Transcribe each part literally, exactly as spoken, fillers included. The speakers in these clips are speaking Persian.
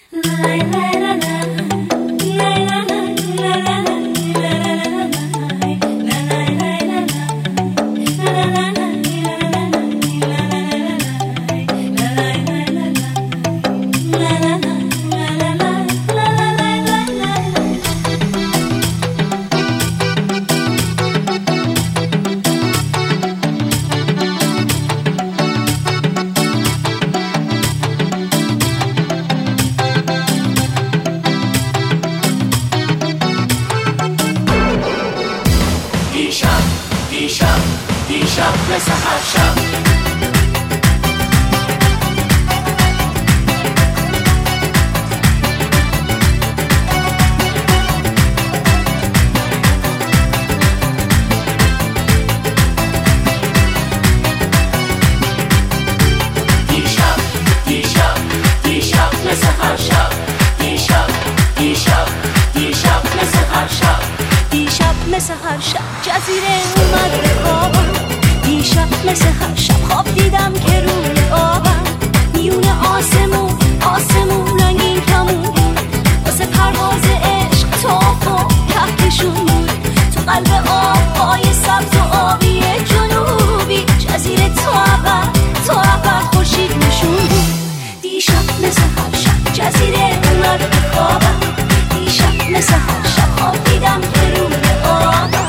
مثل هر شب جزیره اومد به خوابم، دیشب مثل هر شب خواب دیدم که روی آبم، میون آسمون آسمون رنگین کمون بود، واسه پرواز عشق توف و کهکشون بود، تو قلب آبهای سبز و آبی جنوبی، جزیره تو اول تو اول خورشید نشون بود. دیشب مثل هر شب جزیره اومد به خوابم، دیشب مثل هر شب خواب دیدم که روی آبم.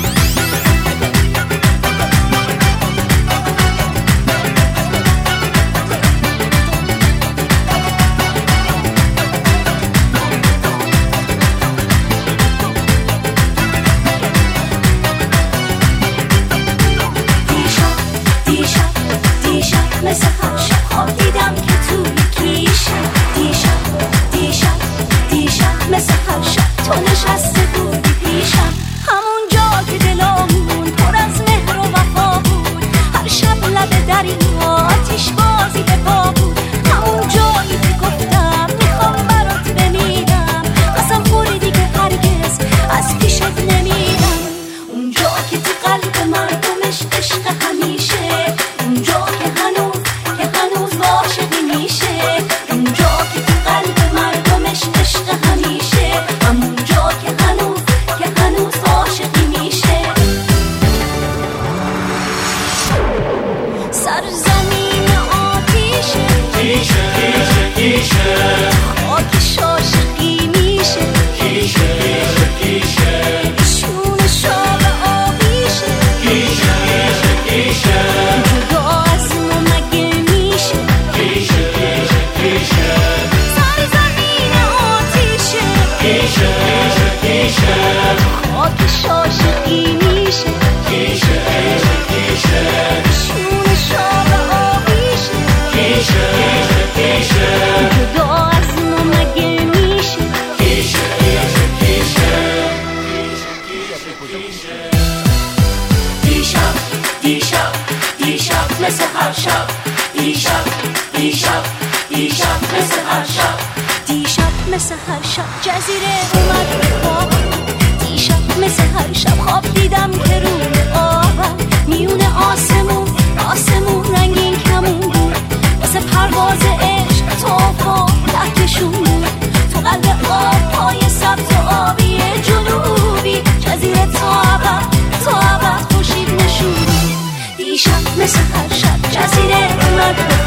مثل هر شب خواب دیدم که توی کیشه، دیشب دیشب دیشب مثل هر شب تو نشسته بودی پیشم، همون جا که دلامون پر از مهر و وفا بود، هر شب لب دریا آتیش بازی به پا بود، همون جایی که گفتم میخوام برات بمیرم، قسم خوردی که هرگز از پیشت نمیرم، اونجا که تو قلب مردمش عشق همیشه، اونجا که هنوز مثل هر شب، دیشب دیشب دیشب مثل هر شب، دیشب مثل هر شب جزیره اومد به خوابم، دیشب مثل هر شب خواب دیدم که روی آبم، میون آسمون آسمون رنگین کمون بود، واسه پرواز عشق توف و کهکشون بود، تو قلب آبهای سبز و آبی جنوبی، جزیره تو ابد تو ابد خورشید نشون بود. دیشب مثل هر شب جزیره اومد